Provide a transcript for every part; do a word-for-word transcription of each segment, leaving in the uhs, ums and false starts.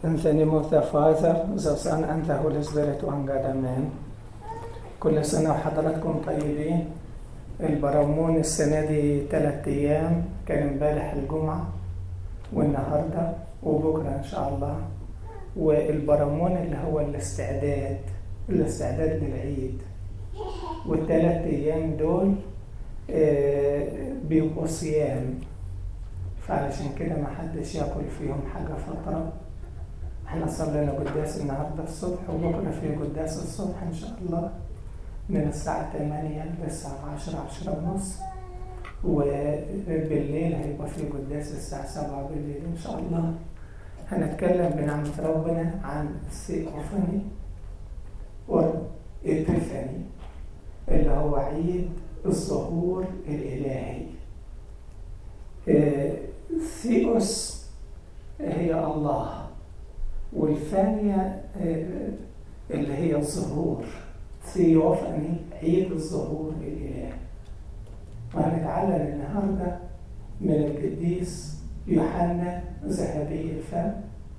In the name of the Father, the Son, and the Holy Spirit, one God, Amen. كل سنة وحضراتكم طيبين. البرامون السنة دي ثلاث أيام، كان امبارح الجمعة والنهاردة وبكرة إن شاء الله. والبرامون اللي هو الاستعداد الاستعداد للعيد، والثلاث أيام دول بيبقوا صيام، فعلشان كده ما حدش ياكل فيهم حاجة فترة. احنا صلينا قداس النهاردة الصبح، وبكرة في قداس الصبح إن شاء الله من الساعة ثمانية للساعة عشرة عشرة ونص، وبالليل هيبقى في قداس الساعة سبعة بالليل إن شاء الله. هنتكلم بنعمة ربنا عن الثيوفاني والإبيفاني اللي هو عيد الظهور الإلهي. ثيوس هي الله، والثانية اللي هي الظهور، ثيوفاني عيد الظهور الإلهي. وهنتعلم النهاردة من القديس يوحنا ذهبي الفم،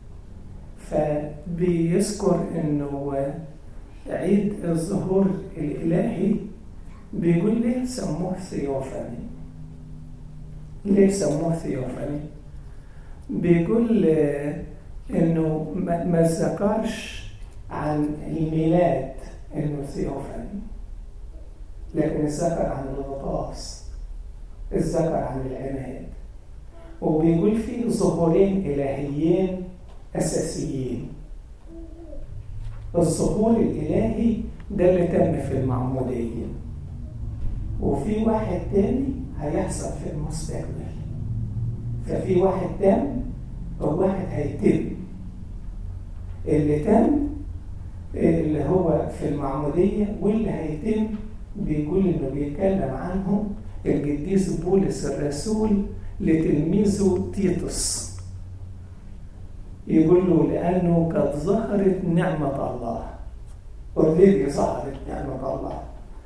فبيذكر إنه عيد الظهور الإلهي بيقول ليه سموه ثيوفاني. ليه سموه ثيوفاني؟ بيقول إنه ما ذكرش عن الميلاد إنه ثيوفاني، لكن ذكر عن الغطاس، ذكر عن العماد. وبيقول فيه ظهورين إلهيين أساسيين. الظهور الإلهي ده اللي تم في المعمودية، وفي واحد تاني هيحصل في المستقبل. ففي واحد تم وواحد هيتم. اللي تم اللي هو في المعمودية، واللي هيتم بيقول إنه بيتكلم عنه القديس بولس الرسول لتلميذه تيتوس. يقول له لأنه قد ظهرت نعمة الله، أوريدي ظهرت نعمة الله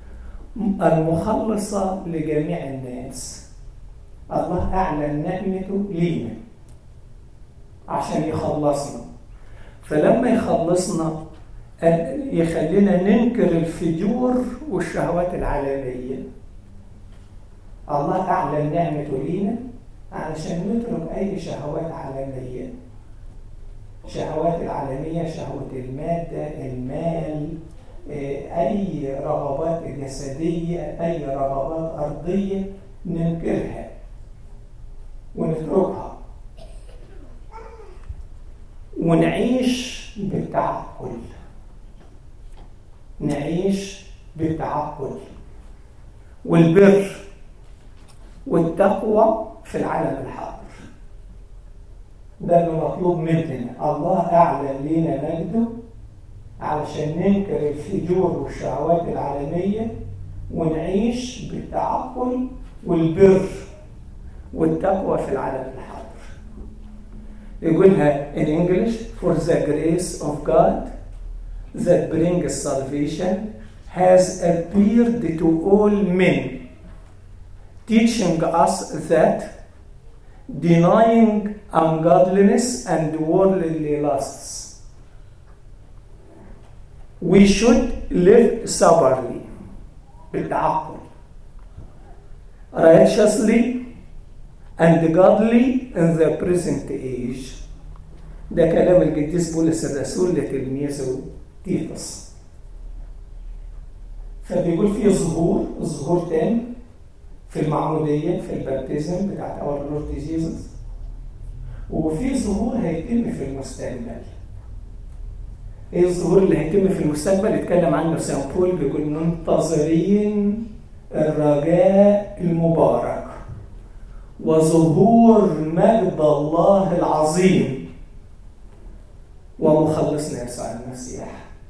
المخلصة لجميع الناس. الله أعلن نعمته لينا عشان يخلصنا، فلما يخلصنا يخلينا ننكر الفجور والشهوات العالمية. الله أعلن نعمته لينا علشان نترك أي شهوات عالمية. شهوات العالمية، شهوة المادة، المال، أي رغبات جسدية، أي رغبات أرضية ننكرها ونتركها ونعيش بالتعقل. نعيش بالتعقل والبر والتقوى في العالم الحاضر. ده اللي مطلوب مننا. الله أعلن لنا مجده علشان ننكر الفجور والشهوات العالمية ونعيش بالتعقل والبر والتقوى في العالم الحاضر. يقولها in English, for the grace of God that brings salvation has appeared to all men, teaching us that denying ungodliness and worldly lusts, we should live soberly, بالتعقل, righteously and godly in the present age. ده كلام القديس بولس الرسول لتلميذه تيتوس. فبيقول فيه ظهور ظهور تاني في المعمودية، في البابتيزم بتاعت اور لورد جيسوس، وفي ظهور هيتم في المستقبل. ايه الظهور اللي هيتم في المستقبل؟ يتكلم عنه سان بول، بيقول منتظرين الرجاء المبارك وظهور مجد الله العظيم ومخلصنا يسوع المسيح.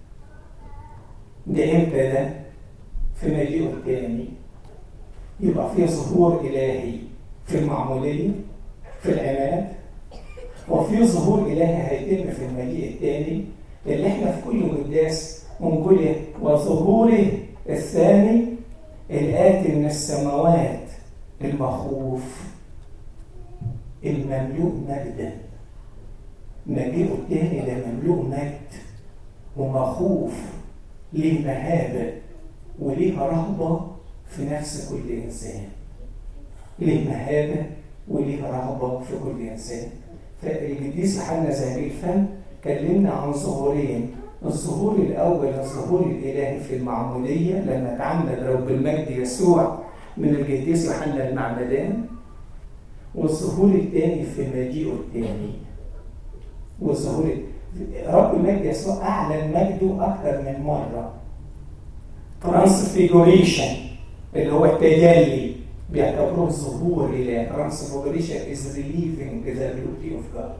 ده امتى؟ ده في مجيئه الثاني. يبقى في ظهور إلهي في المعمودية في العماد، وفي ظهور إلهي هيتم في المجيء الثاني اللي احنا في كل قداس ونقول وظهوره الثاني الآتي من السماوات المخوف المملوء مجدا. مجيئه التاني ده مملوء مجد ومخوف، ليه مهابة وليها رهبة في نفس كل إنسان. ليه مهابة وليها رهبة في كل إنسان. فالقديس يوحنا ذهبي الفم كلمنا عن ظهورين. الظهور الأول الظهور الإلهي في المعمودية لما تعمد رب المجد يسوع من القديس يوحنا المعمدان، والظهور الثاني في مجيئه الثاني. والظهور رب المجد يسوع أعلن مجده أكثر من مرة. ترانسفيجوريشن اللي هو التجلي بيعتبروه ظهور إلهي. ترانسفيجوريشن is relieving the beauty of God.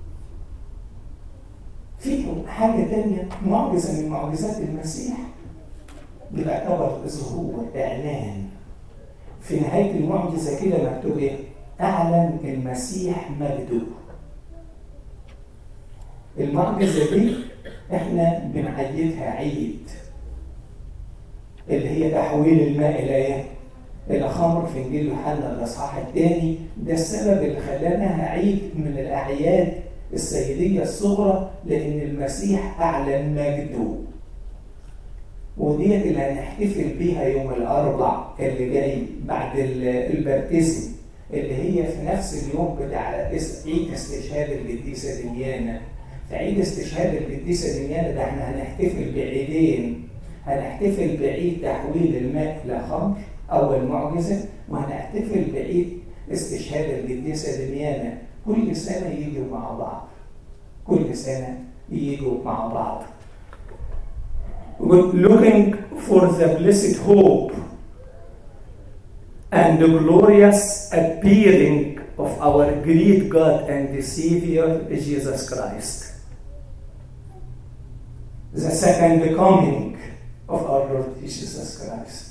في حاجة تانية معجزة من معجزات المسيح بيعتبر ظهور إعلان. في نهاية المعجزة كده مكتوب إيه؟ أعلن المسيح مجده. المعجزة دي إحنا بنعيدها عيد، اللي هي تحويل الماء إلى إيه؟ إلى خمر في إنجيل يوحنا الإصحاح الثاني. ده السبب اللي خلاناها عيد من الأعياد السيدية الصغرى، لأن المسيح أعلن مجده. وديت اللي هنحتفل بيها يوم الأربع اللي جاي بعد البابتزم، اللي هي في نفس اليوم بتاع عيد استشهاد القديسة دميانة. في عيد استشهاد القديسة دميانة ده احنا هنحتفل بعيدين. هنحتفل بعيد تحويل الماء إلى خمر أول معجزة، وهنحتفل بعيد استشهاد القديسة دميانة. كل سنة يجوا مع بعض، كل سنة يجوا مع بعض. Looking for the blessed hope and the glorious appearing of our great God and the Savior Jesus Christ. The second coming of our Lord Jesus Christ.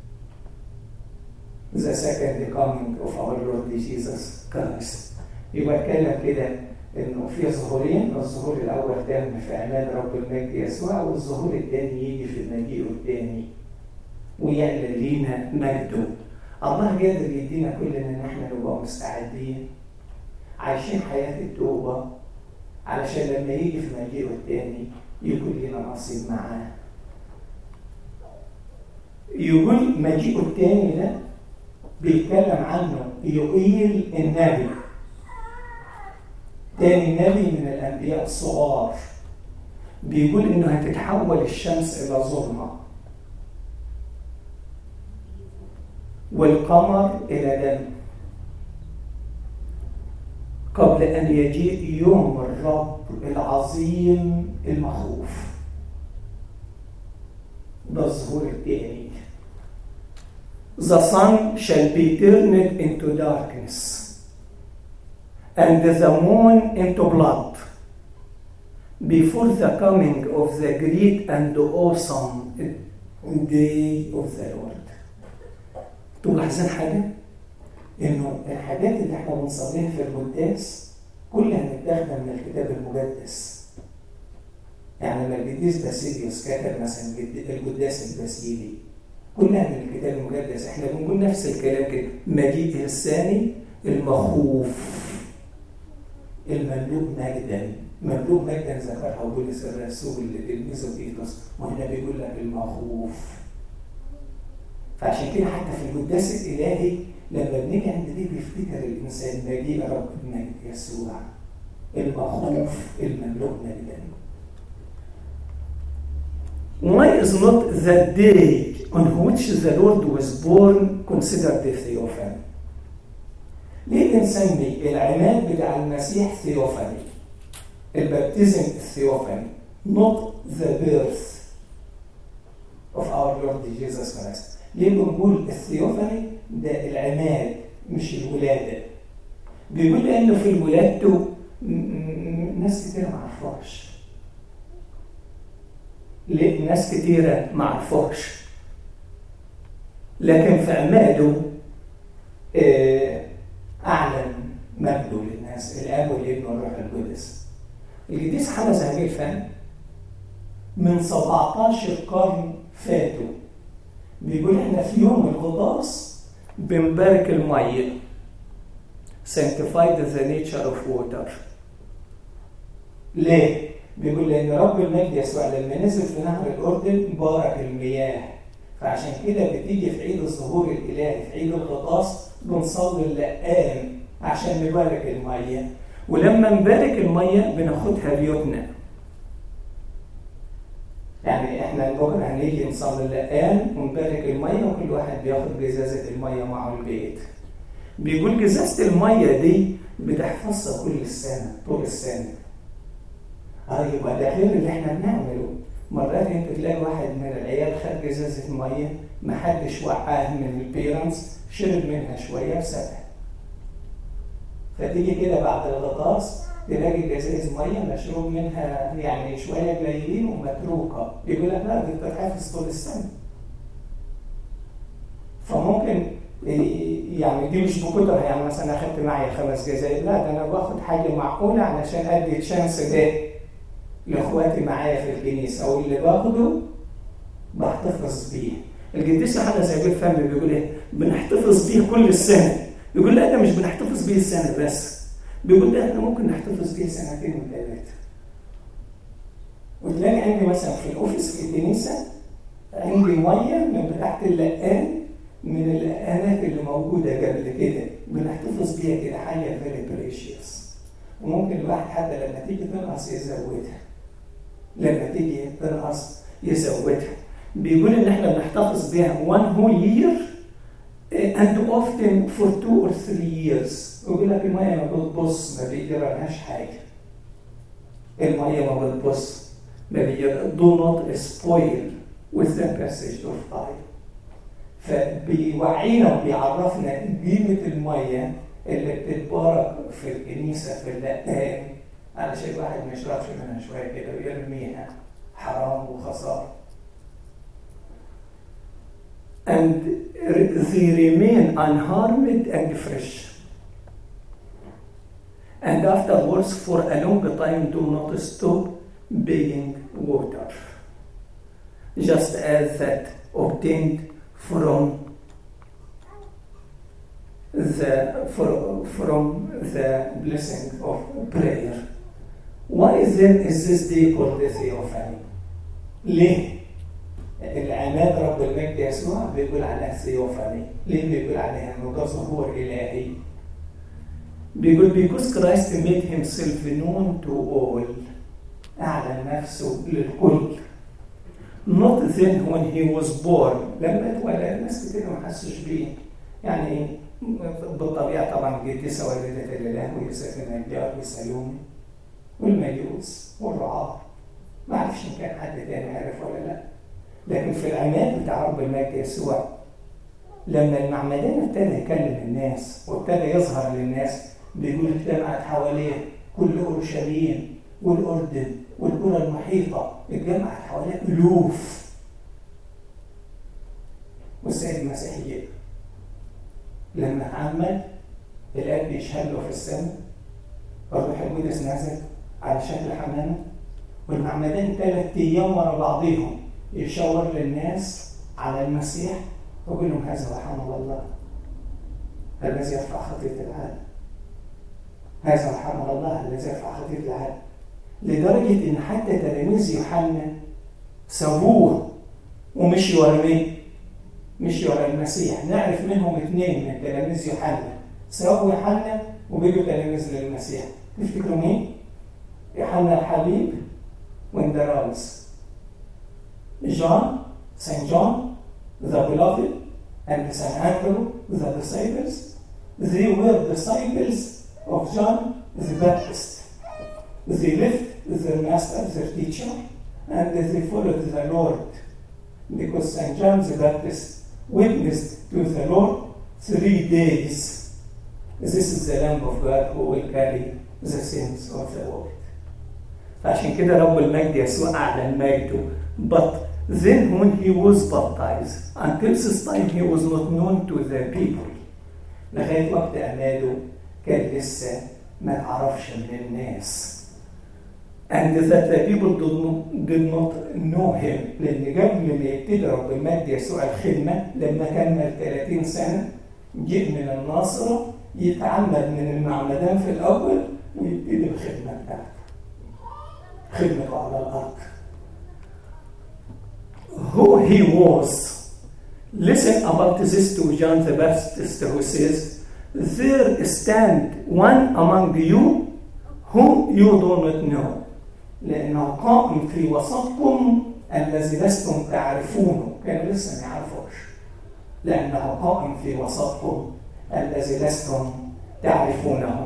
The second coming of our Lord Jesus Christ. يبقى اتكلم كده انه في ظهورين. الظهور الاول تم في عماد رب المجد يسوع، والظهور الثاني يجي في مجيئه الثاني ويعلن لينا مجده. الله قادر يدينا كلنا ان احنا نبقى مستعدين عايشين حياه التوبه، علشان لما يجي في مجيئه الثاني يكون لنا نصيب معاه. يقول مجيئه الثاني ده بيتكلم عنه يقيل النبي، تاني نبي من الأنبياء الصغار. بيقول إنه هتتحول الشمس إلى ظلمة والقمر إلى دم قبل أن يجيء يوم الرب العظيم المخوف. ده الظهور الثاني. The sun shall be turned into darkness and the moon into blood before the coming of the great and awesome day of the Lord. تلاحظين حاجة؟ إنه الحاجات اللي احنا بنصليها في القداس كلها متاخدة من الكتاب المقدس. يعني لما القديس باسيليوس كتب مثلا القداس الباسيلي كلها من الكتاب المقدس. احنا بنقول نفس الكلام كده. مجيئه الثاني المخوف المملوء مجدا. مملوء مجدا ذكرها بولس الرسول لتلميذه تيتوس، وهنا بيقول لك المخوف. فعشان كده حتى في القداس الالهي لما بنيجي عند دي بيفتكر الانسان مجيء رب المجد يسوع المخوف المملوء مجدا. Why is not the day on which the Lord was born considered the theophany? ليه بنسمي العماد بتاع المسيح ثيوفاني؟ البابتزم الثيوفاني not the birth of our Lord Jesus Christ. ليه بنقول الثيوفاني ده العماد مش الولادة؟ بيقول لأنه في ولادته ناس كتير ما عرفوش. ليه ناس كتيرة ما عرفوش، لكن في عماده أعلن مجده للناس الآب والابن والروح القدس. القديس حنا ذهبي الفم من سبعتاشر قرن فاتوا بيقول احنا في يوم الغطاس بنبارك المية sanctify the nature of water. ليه؟ بيقول لأن رب المجد يسوع لما نزل في نهر الأردن بارك المياه، فعشان كده بتيجي في عيد الظهور الإلهي في عيد الغطاس بنصلي اللقان عشان نبارك المياه، ولما نبارك المياه بناخدها بيوتنا. يعني احنا بكره هنيجي نصلي اللقان ونبارك المياه وكل واحد بياخد جزازة المياه معه البيت. بيقول جزازة المياه دي بتحفظها كل السنة طول السنة. اه يبقى ده غير اللي احنا بنعمله. مرات انت تلاقي واحد من العيال خد جزازة مية محدش وقعها من البيرنتس، شرب منها شوية وسابها. فتيجي كده بعد الغطاس تلاقي جزائز مية مشروب منها يعني شوية قليلين ومتروكة، يقول لك لا دي بتتحفظ طول السنة. فممكن يعني دي مش بكترها، يعني مثلا اخدت معي خمس جزائز، لا ده انا باخد حاجة معقولة علشان ادي الشانس ده لاخواتي معايا في الكنيسه، او اللي باخده بحتفظ بيه. القديس يوحنا زي الفم بيقول ايه؟ بنحتفظ بيه كل السنه. يقول لا ده مش بنحتفظ بيه السنه بس، بيقول ده احنا ممكن نحتفظ بيه سنتين وثلاثه. وتلاقي عندي مثلا في الاوفيس في الكنيسه عندي ميه من بتاعت اللقان، من اللقانات اللي موجوده قبل كده بنحتفظ بيها كده، حاجه فيري بريشيوس، وممكن الواحد حتى لما تيجي تنقص يزودها، لما تيجي تنقص يزودها. بيقول ان احنا بنحتفظ بيها one whole year and often for two or three years. يقول لك المية ما بتبص، ما بيجرالهاش حاجة. المية ما بتبص، ما بيجرالهاش. do not spoil with the passage of time. فبيوعينا وبيعرفنا قيمة المية اللي بتتبارك في الكنيسة في اللقان، علشان الواحد ما يشربش منها شويه كده ويرميها، حرام وخساره. And they remain unharmed and fresh. And afterwards for a long time do not stop being water. Just as that obtained from the from the blessing of prayer. Why then is this day called the theophany? ليه؟ العماد رب المجد يسوع بيقول عليها theophany. ليه بيقول عليها انه ده ظهور إلهي؟ بيقول because Christ made himself known to all. أعلن نفسه للكل. Not then when he was born. لما اتولد الناس كتير ما حسوش بيه. يعني بالطبيعة طبعا القديسة والدة الإله ويوسف النجار وسالومي والمجوس والرعاة، ما عرفش إن كان حد تاني عرف ولا لا. لكن في العماد بتاع رب المجد يسوع لما المعمدان ابتدى يكلم الناس وابتدى يظهر للناس، بيقول اجتمعت حواليه كل أورشليم والأردن والقرى المحيطة، اتجمعت حواليه ألوف. والسيد المسيح جه لما عمل الآب بيشهد له في السماء، الروح القدس نزل على شكل حمامة، والمعمدان ثلاث أيام ورا بعضهم يشاور للناس على المسيح ويقول لهم هذا هو حمل الله الذي يرفع خطية العالم، هذا هو حمل الله الذي يرفع خطية العالم. لدرجة إن حتى تلاميذ يوحنا سابوه ومشوا ورا مين؟ مشوا ورا المسيح. نعرف منهم اثنين من تلاميذ يوحنا سابوا يوحنا وبيجوا تلاميذ للمسيح. تفتكروا مين؟ يوحنا الحبيب واندراوس. John, Saint John, the beloved, and Saint Andrew, the disciples. They were disciples of John the Baptist. They left their master, their teacher, and they followed the Lord, because Saint John the Baptist witnessed to the Lord three days. This is the Lamb of God who will carry the sins of the world. فعشان كده رب المجد يسوع أعلن مجده. But then when he was baptized, until this time he was not known to the people. لغاية وقت أماده كان لسه ما تعرفش من الناس. And that the people did not, did not know him. لأن قبل ما يبتدي رب المجد يسوع الخدمة لما كمل ثلاثين سنة جاء من الناصرة يتعمد من المعمدان في الأول ويبتدي الخدمة بتاعته. خدمته على الأرض. Who he was. Listen about this to John the Baptist who says, there stand one among you whom you do not know. لأنه قائم في وسطكم الذي لستم تعرفونه. كانوا لسه ما يعرفوش. لأنه قائم في وسطكم الذي لستم تعرفونه.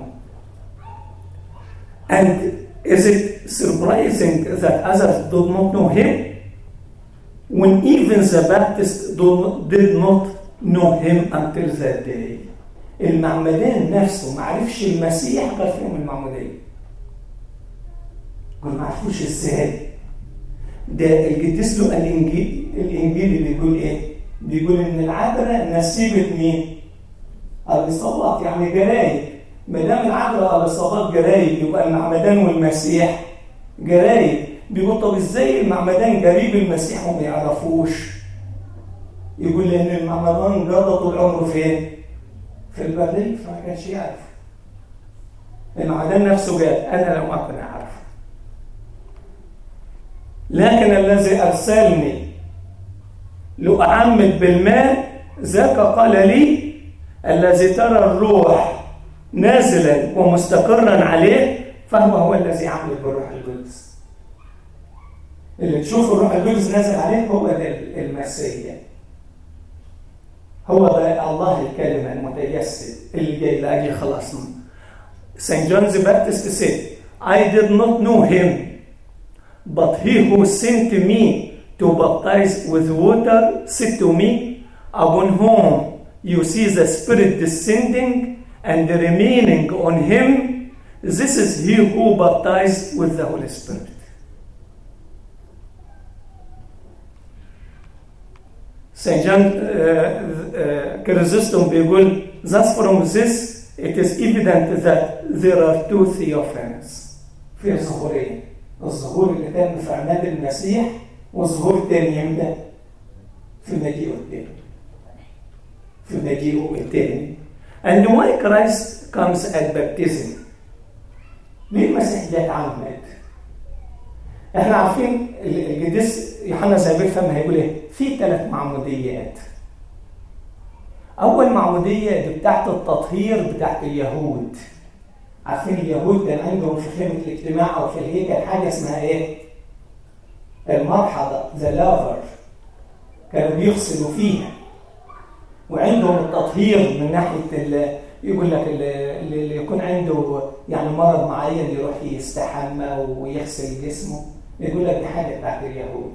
And is it surprising that others do not know him? When even the Baptists did not know him until that day. المعمدان نفسه ما عرفش المسيح غير في يوم المعمودية. قل ما عرفوش ازاي. ده القديس له الانجيل الانجيل بيقول ايه؟ بيقول ان العذراء نسيبة مين؟ اليصابات، يعني جرايد. ما دام العذراء اليصابات جرايد يبقى المعمدان والمسيح جرايد. بيقول طب ازاي المعمدان قريب المسيح وما يعرفوش؟ يقول لان المعمدان قضى طول عمره فين؟ في البرية، فما كانش يعرف. المعمدان نفسه قال انا لم اكن اعرف، لكن الذي ارسلني لأعمد بالماء ذاك قال لي الذي ترى الروح نازلا ومستقرا عليه فهو هو الذي عمل بالروح القدس. اللي تشوف الروح القدس نازل عليه هو ده المسيح، هو ده الله الكلمة المتجسد اللي جاي لأجل خلاصنا. Saint John the Baptist said, I did not know him, but he who sent me to baptize with water said to me, upon whom you see the Spirit descending and remaining on him, this is he who baptized with the Holy Spirit. Saint John uh, uh, Chrysostom بيقول, thus from this it is evident that there are two theophanies. في ظهورين، الظهور اللي كان في عماد المسيح والظهور الثاني يمتى؟ في مجيئه الثاني. في مجيئه الثاني. And why Christ comes at baptism? ليه المسيح جاء اتعمد؟ احنا عارفين القديس يوحنا زابيل فم هيقول ايه؟ في ثلاث معموديات. اول معموديه دي بتاعت التطهير بتاعت اليهود. عارفين اليهود كان عندهم في خيمه الاجتماع او في الهيكل حاجه اسمها ايه؟ المرحضه، ذا لافر. كانوا بيغسلوا فيها. وعندهم التطهير من ناحيه يقول لك اللي يكون عنده يعني مرض معين يروح يستحمى ويغسل جسمه، يقول لك دي حاجه بتاعت اليهود.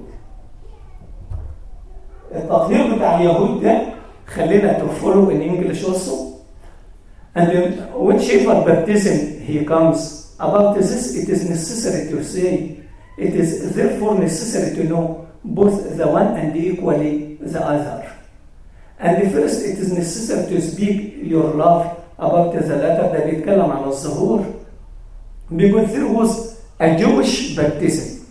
التطهير بتاع اليهود ده خلينا to follow in English also. And whichever baptism he comes about this, it is necessary to say, it is therefore necessary to know both the one and equally the other. And first, it is necessary to speak your love about the latter. ده بيتكلم عن الظهور. Because there was a Jewish baptism.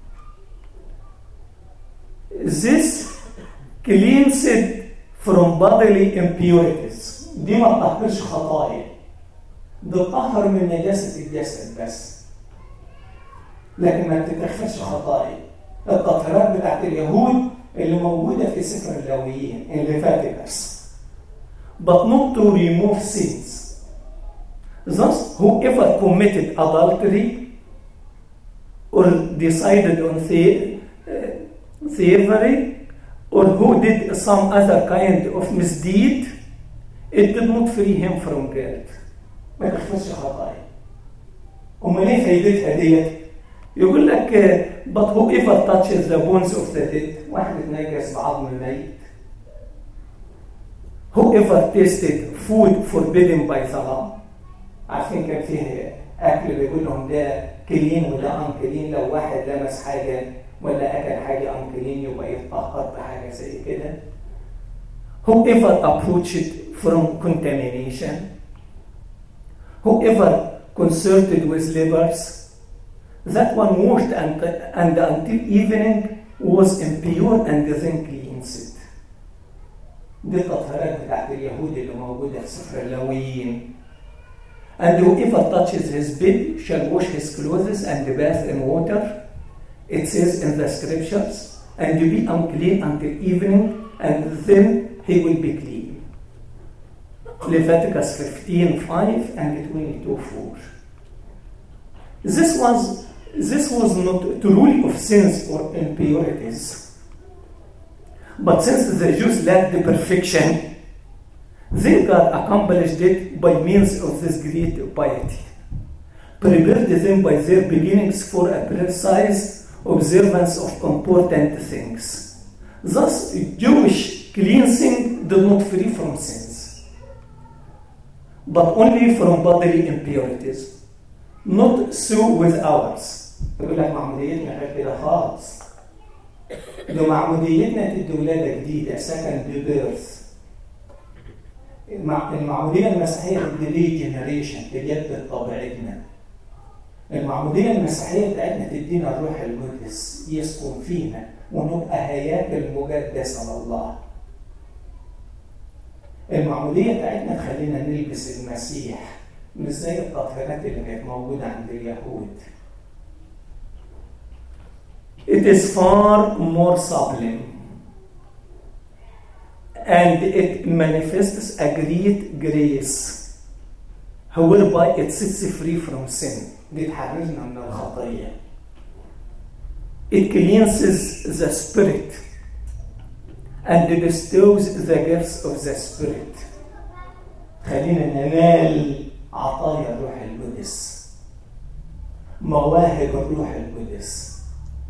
This cleansed from bodily impurities. دي ما تطهرش خطايا. ده تطهر من نجاسة الجسد بس. لكن ما بتتخفش خطايا. التطهيرات بتاعت اليهود اللي موجودة في سفر اللاويين اللي فاتت. But not to remove sins. Thus, whoever committed adultery or decided on the, uh, thievery or who did some other kind of misdeed, it did not free him from guilt. ما تخفش خطايا. أمال إيه فايدتها ديت؟ يقول لك but whoever touches the bones of the dead، واحد اتنجس بعظم الميت. whoever tasted food forbidden by the law. عارفين كان فيه أكل بيقول لهم ده كلين وده أنكلين، لو واحد لمس حاجة ولا أكل حاجة أنكلين يبقى يتطهر بحاجة زي كده. whoever approached from contamination. whoever consulted with lepers. That one washed and, and until evening was impure and then cleansed. دي التطهيرات بتاعت اليهود اللي موجودة في سفر اللاويين. And whoever touches his bed shall wash his clothes and bath in water. It says in the scriptures, and be unclean until evening, and then he will be clean. Leviticus fifteen five and twenty-two four. This was, this was not truly of sins or impurities. But since the Jews lacked the perfection, then God accomplished it by means of this great piety, prepared them by their beginnings for a precise observance of important things. Thus, Jewish cleansing did not free from sins, but only from bodily impurities. Not so with ours. يقول لك معموديتنا غير كده خالص. لو معموديتنا تدي ولادة جديدة second birth. المعمودية المسيحية تدي لي جنريشن تجدد طبيعتنا. المعمودية المسيحية بتاعتنا تدينا الروح القدس يسكن فينا ونبقى هياكل مقدسة لله. المعمودية بتاعتنا تخلينا نلبس المسيح مش زي التطهيرات اللي كانت موجودة عند اليهود. It is far more sublime and it manifests a great grace whereby it sets free from sin. بتحررنا من الخطية. It cleanses the spirit and bestows the gifts of the spirit. خلينا ننال عطايا الروح القدس، مواهب الروح القدس.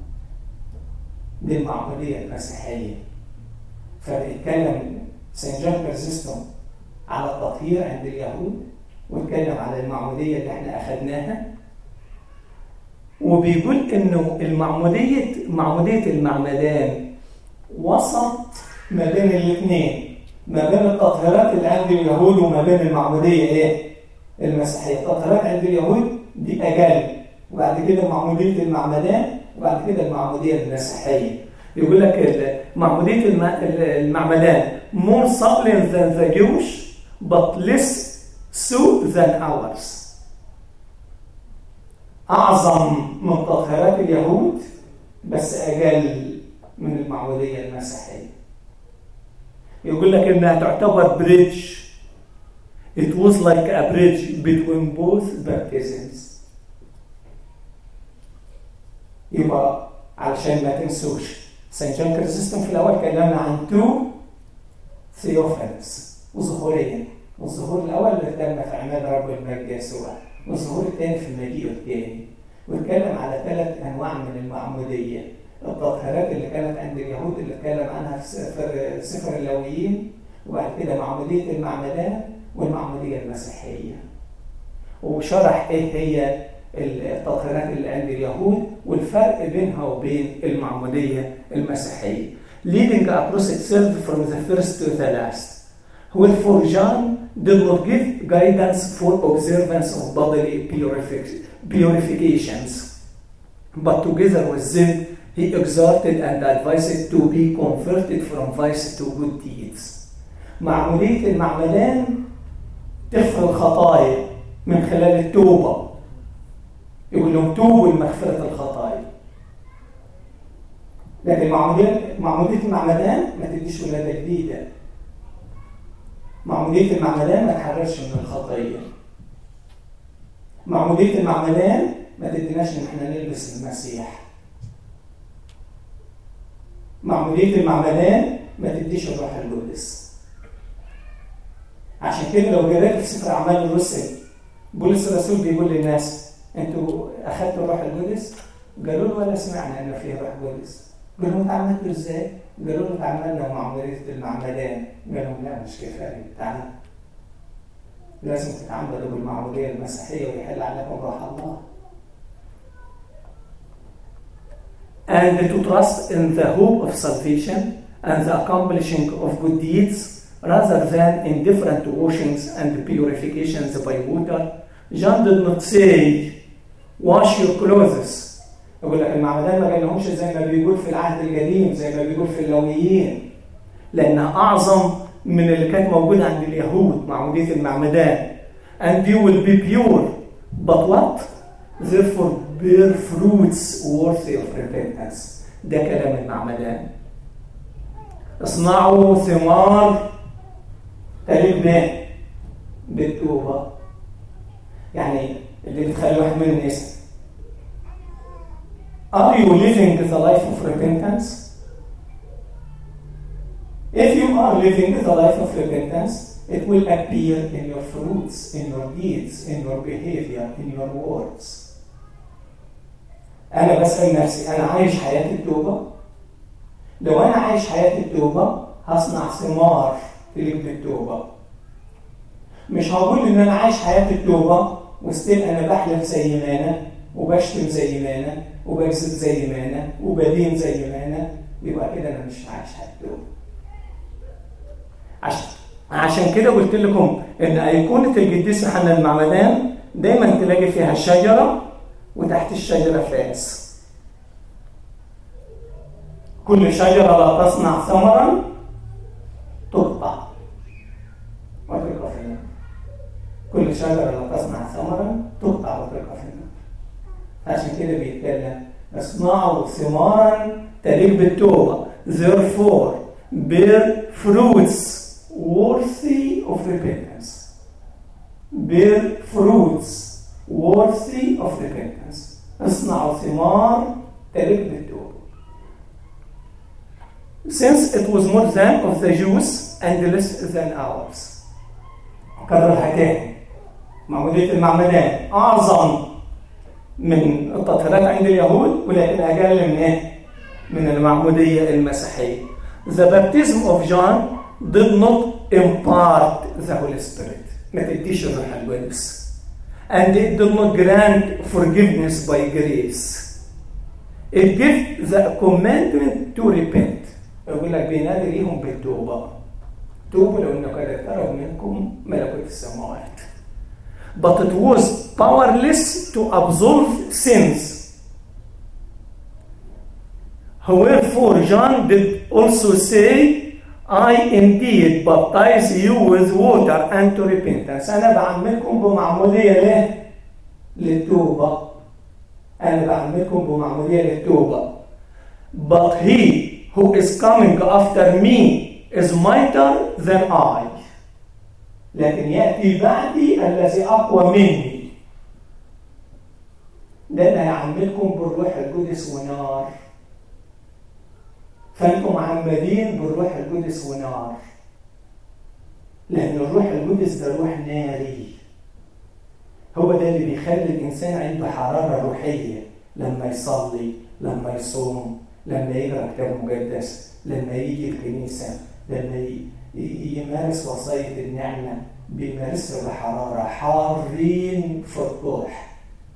دي المعمودية المسيحية. فبيتكلم سان جون كريزيستوم على التطهير عند اليهود، واتكلم على المعمودية اللي احنا أخذناها، وبيقول إنه المعمودية معمودية المعمدان وسط ما بين الاثنين، ما بين التطهيرات اللي عند اليهود وما بين المعمودية إيه؟ المسيحية. التطهيرات عند اليهود دي أقل، وبعد كده معمودية المعمدان، وبعد كده المعمودية المسيحية. يقول لك معمودية المعمدان more sublime than the Jewish but less so than ours. أعظم من تطهيرات اليهود بس أقل من المعمودية المسيحية. يقول لك إنها تعتبر bridge. It was like a bridge between both baptisms. يبقى علشان ما تنسوش سان جون كريزيستوم في الأول كلمنا عن تو ثيوفانس وظهورين. والظهور الأول اللي تم في عماد رب المجد يسوع، والظهور الثاني في المجيء الثاني. واتكلم على ثلاث أنواع من المعمودية. التطهيرات اللي كانت عند اليهود اللي اتكلم عنها في سفر, سفر اللاويين، وبعد كده معمودية المعمدان والمعمودية المسيحية. وشرح إيه هي التطهيرات اللي عند اليهود والفرق بينها وبين المعمودية المسيحية. Leading a process from the first to the last. Wherefore John did not give guidance for observance of bodily purifications, but together with them he exhorted and advised to be converted from vice to good deeds. معمودية المعمدان تغفر الخطايا من خلال التوبة. يقول لهم توبوا لمغفرة الخطايا. لكن معمودية معمودية المعمدان ما تديش ولادة جديدة. معمودية المعمدان ما تحررش من الخطية. معمودية المعمدان ما تديناش ان احنا نلبس المسيح. معمودية المعمدان ما تديش الروح القدس. عشان كده لو قرأت في سفر أعمال الرسل بولس الرسول بيقول للناس انتوا اخذتوا الروح القدس؟ قالوا له ولا سمعنا ان فيه روح قدس. قالوا لهم تعمدتوا ازاي؟ قالوا له تعمدنا معمودية المعمدان. قال لهم لا مش كفايه، تعالوا لازم تتعمدوا بالمعمودية المسيحية ويحل عليكم روح الله. And to trust in the hope of salvation and the accomplishing of good deeds rather than in different washings and purifications by water. John did not say wash your clothes. يقول لك المعمدان ما قالهمش زي ما بيقول في العهد القديم، زي ما بيقول في اللاويين، لأنها أعظم من اللي كانت موجودة عند اليهود معمودية المعمدان. and you will be pure. But what? Therefore bear fruits worthy of repentance. ده كلام المعمدان. اصنعوا ثمار تليق به بالتوبة. يعني اللي بتخلي واحد منهم يسأل Are you living the life of repentance? If you are living the life of repentance, it will appear in your fruits, in your deeds, in your behavior, in your words. أنا بسأل نفسي أنا عايش حياة التوبة؟ لو أنا عايش حياة التوبة هصنع ثمار تليق بالتوبة. مش هقول إن أنا عايش حياة التوبة وستيل أنا بحلف زي ما أنا وبشتم زي ما أنا وبكذب زي ما أنا وبدين زي ما أنا، يبقى كده أنا مش عايش حياة التوبة. عشان عشان كده قلت لكم إن أيقونة القديس يوحنا المعمدان دايما تلاقي فيها شجرة وتحت الشجرة فاس. كل شجرة لا تصنع ثمرا تقطع وتلقى في النار. كل شجرة لا تصنع ثمرا تقطع وتلقى في النار. عشان كده بيتكلم اصنعوا ثمارا تليق بالتوبة. Therefore bear fruits worthy of repentance. Bear fruits worthy of repentance. اصنعوا ثمار تليق بالتوبة. Since it was more than of the Jews and less than ours. كررها تاني. معمودية المعمدان أعظم من التطهيرات عند اليهود ولكن أقل من إيه؟ من المعمودية المسيحية. The baptism of John did not impart the Holy Spirit. ما تديش الروح القدس. And it did not grant forgiveness by grace. It gave the commandment to repent. يقول لك بينادي ليهم بالتوبة. توبوا لو إنه قد اقترب منكم ملكوت السماوات. But it was powerless to absolve sins. Wherefore John did also say, I indeed baptize you with water unto repentance. أنا بعملكم بمعمودية ليه؟ للتوبة. أنا بعملكم بمعمودية للتوبة. But he who is coming after me is mightier than I. لكن يأتي بعدي الذي أقوى مني. لأن يعملكم بالروح القدس ونار. فأنتم معمدين بالروح القدس ونار. لأن الروح القدس ده روح ناري. هو ده اللي بيخلي الإنسان عنده حرارة روحية لما يصلي، لما يصوم، لما يقرأ كتاب مقدس، لما يجي الكنيسة، لما يمارس وصاية النعمة، بيمارسها بحرارة، حارين في الروح.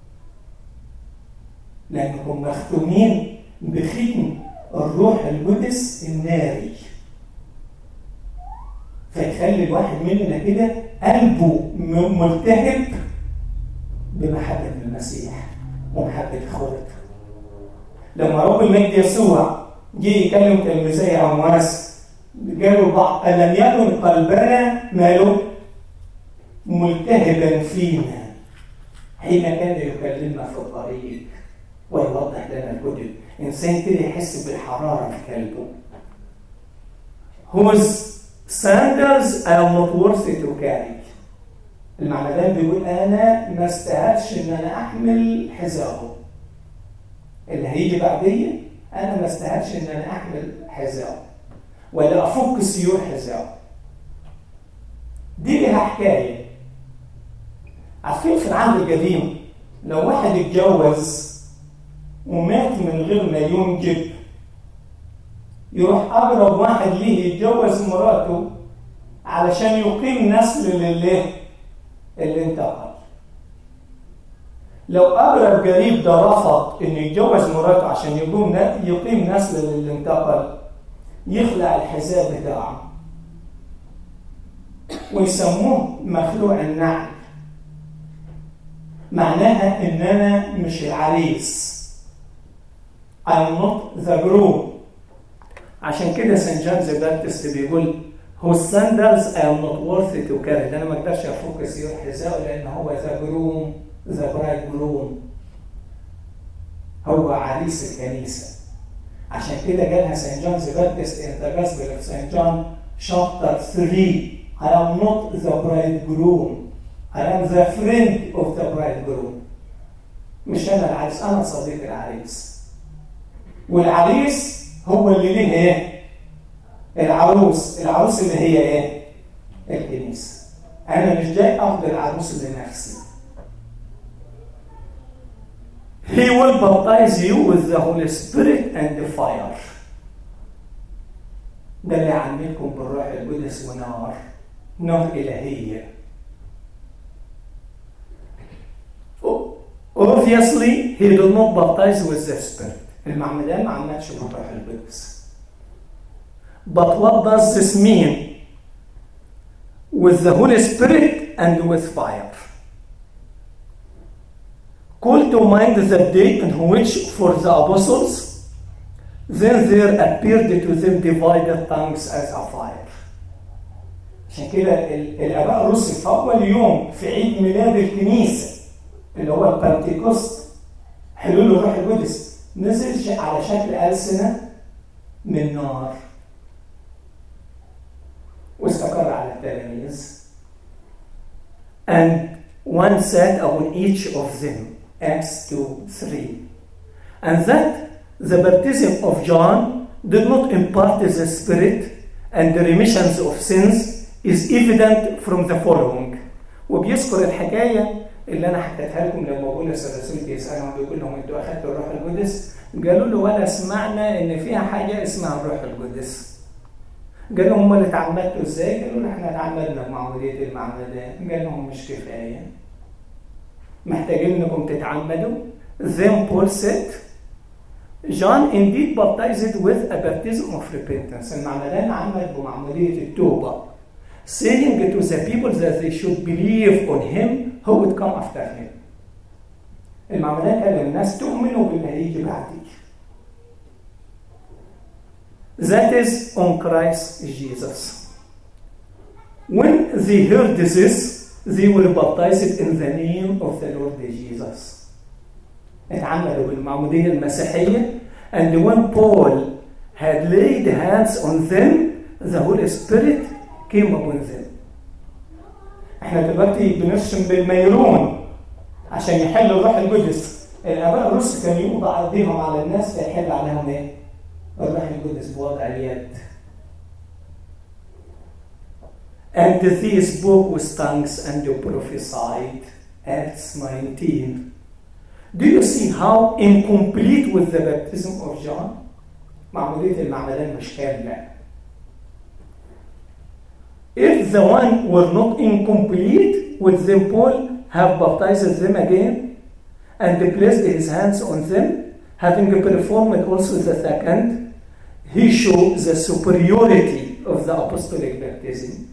لأنكم مختومين بختم الروح القدس الناري. فيخلي الواحد مننا كده قلبه ملتهب بمحبة المسيح ومحبة اخوته. لما رب المجد يسوع جه يكلم تلميذي عمواس قالوا بعض ألم يكن قلبنا ماله ملتهبا فينا حين كان يكلمنا في الطريق ويوضح لنا الكتب. إنسان كده يحس بالحرارة في قلبه. Whose sandals I am not worthy to carry. المعمدان بيقول أنا ما استاهلش إن أنا أحمل حذاءه. اللي هيجي بعديه أنا ما استاهلش إن أنا أحمل حذاءه ولا أفك سيور حذاءه. دي لها حكاية. عارفين في العهد القديم لو واحد اتجوز ومات من غير ما ينجب يروح أقرب واحد ليه يتجوز مراته علشان يقيم نسل لله اللي انتقل. لو أقرب قريب ده رفض إنه يتجوز مراته عشان يقوم يقيم نسل للي انتقل يخلع الحذاء بتاعه ويسموه مخلوع النعل. معناها إن أنا مش العريس. I'm not the groom. عشان كده سان جون ذا بابتست بيقول whose sandals I am not worthy to carry. ده أنا ما أقدرش أفك سيور حذائه لأن هو the groom, the bridegroom. هو عريس الكنيسة. عشان كده جالها Saint John the Baptist in the Gospel of Saint John chapter three. I am not the bridegroom. I am the friend of the bridegroom. مش أنا العريس، أنا صديق العريس. والعريس هو اللي ليه إيه؟ العروس، العروس اللي هي إيه؟ الكنيسة. أنا مش جاي أخذ العروس لنفسي. He will baptize you with the Holy Spirit and the fire. ده اللي يعملكم بالروح القدس ونار، نار إلهية. Obviously, he did not baptize with the Spirit. المعمدان ما عملش بالروح القدس. But what does this mean? With the Holy Spirit and with fire. Call to mind the day in which for the apostles, then there appeared to them divided tongues as a fire. عشان كده الآباء الرسل في أول يوم في عيد ميلاد الكنيسة اللي هو البنتيكوست حلول الروح القدس نزل على شكل ألسنة من نار واستقر على التلاميذ. And one sat on each of them. Acts two three. And that the baptism of John did not impart the Spirit and the remissions of sins is evident from the following. وبيذكر الحكاية اللي أنا حكيتها لكم لما بولس الرسول بيسألهم بيقول لهم أنتوا أخذتوا الروح القدس؟ قالوا له ولا سمعنا إن فيها حاجة اسمها الروح القدس. قال لهم هم اللي اتعمدتوا إزاي؟ قالوا له إحنا اتعمدنا بمعمودية المعمدان. قال لهم مش كفاية. محتاجين انكم تتعمدوا. Then Paul said, John indeed baptized with a baptism of repentance. المعمدان عمد بمعمودية التوبة, saying to the people that they should believe on him who would come after him. المعمدان قال للناس تؤمنوا باللي هيجي بعدي. That is on Christ Jesus. When they heard this, they were baptized in the name of the Lord Jesus. اتعمدوا بالمعمودية المسيحية. And when Paul had laid hands on them, the Holy Spirit came upon them. احنا دلوقتي بنرسم بالميرون عشان يحل الروح القدس. الآباء الرسل كانوا يوضع أيديهم على الناس فيحل عليهم ايه؟ الروح القدس بوضع اليد. And they spoke with tongues and prophesied. Acts nineteen. Do you see how incomplete was the baptism of John? معمودية المعمدان مش كاملة. If the one were not incomplete, would then Paul have baptized them again and placed his hands on them, having performed also the second? He showed the superiority of the apostolic baptism.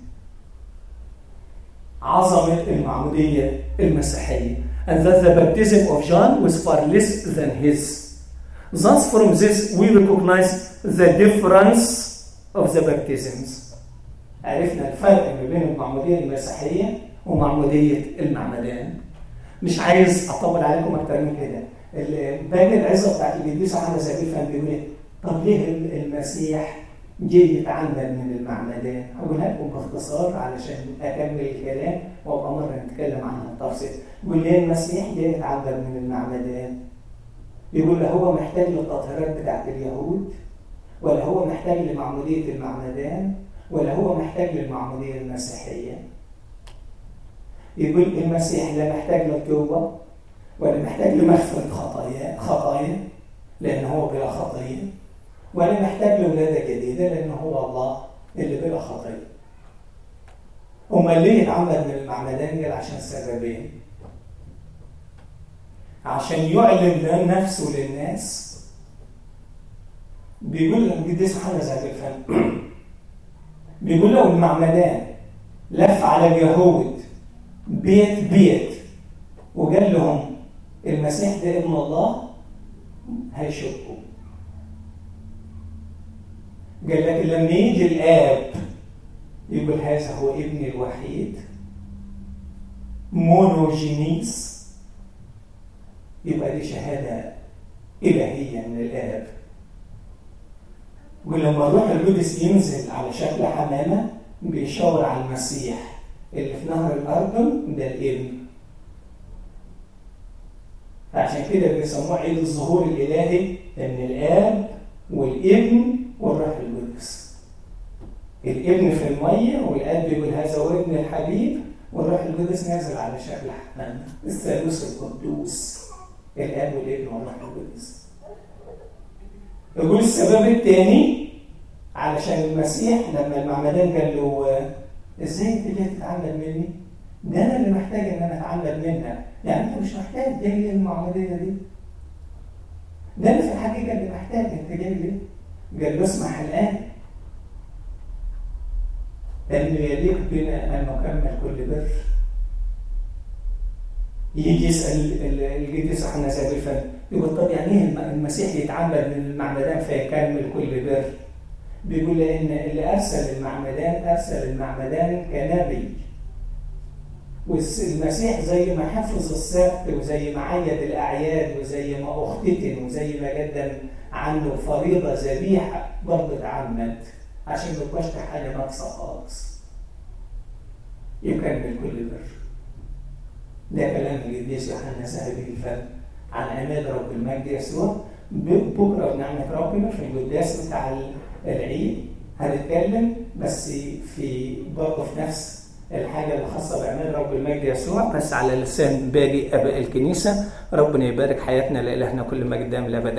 عظمة المعمودية المسيحية. And that the baptism of John was far less than his. Thus from this we recognize the difference of the baptisms. عرفنا الفرق بين المعمودية المسيحية ومعمودية المعمدان. مش عايز أطول عليكم أكتر من كده. باقي العظة بتاعت القديس يوحنا ذهبي فهم بيقول طب ليه المسيح جه يتعمد من المعمدان؟ هقولها لكم باختصار علشان أكمل الكلام وأبقى مرة نتكلم عنها بتفصيل. يقول ليه المسيح جه يتعمد من المعمدان؟ يقول له هو محتاج للتطهيرات بتاعت اليهود، ولا هو محتاج لمعمودية المعمدان، ولا هو محتاج للمعمودية المسيحية؟ يقول المسيح لا محتاج للتوبة ولا محتاج لمغفرة خطايا خطايا لأن هو بلا خطية، ولا محتاج لولادة جديدة لأن هو الله اللي بلا خطية. أمال ليه اتعمد من المعمدان؟ قال عشان سببين. عشان يعلن نفسه للناس. بيقول القديس يوحنا ذهبي الفم بيقول له المعمدان لف على اليهود بيت بيت وقال لهم المسيح ده ابن الله، هيشكوا. قال لك لما يجي الآب يقول هذا هو ابني الوحيد مونوجينيس، يبقى دي شهادة إلهية من الآب. ولما الروح القدس ينزل على شكل حمامة بيشاور على المسيح اللي في نهر الأردن، ده الابن. عشان كده بيسموه عيد الظهور الإلهي، إن الآب والابن والروح القدس. الابن في المية والآب بيقول هذا هو ابن الحبيب، والروح القدس نازل على شكل حمامة، الثالوث القدوس، الآب والابن والروح القدس. يقول السبب الثاني علشان المسيح لما المعمدان قال له ازاي انت جاي تتعلم مني؟ ده انا اللي محتاج ان انا اتعلم منك، يعني انت مش محتاج جاي لي المعموديه دي، ده انا في الحقيقه اللي محتاج، انت جاي لي؟ قال له اسمح الان لانه يليق بنا ان نكمل كل بر. يجي يسال القديس يوحنا ذهبي الفم يقول طب يعني ايه المسيح يتعمد من المعمدان فيكمل كل بر؟ بيقول لان اللي ارسل المعمدان ارسل المعمدان كنبي، والمسيح زي ما حفظ السبت وزي ما عيد الاعياد وزي ما اختتن وزي ما قدم عنه فريضه ذبيحه برضه اتعمد عشان ما تبقاش حاجه ناقصه خالص، يكمل كل بر. ده كلام القديس يوحنا ذهبي الفم عن عماد رب المجد يسوع. بكره بنعمه ربنا في القداس بتاع العيد هنتكلم بس في برضه في نفس الحاجه اللي خاصه بعماد رب المجد يسوع، بس على لسان باقي اباء الكنيسه. ربنا يبارك حياتنا، لإلهنا كل مجد دائم لأبد.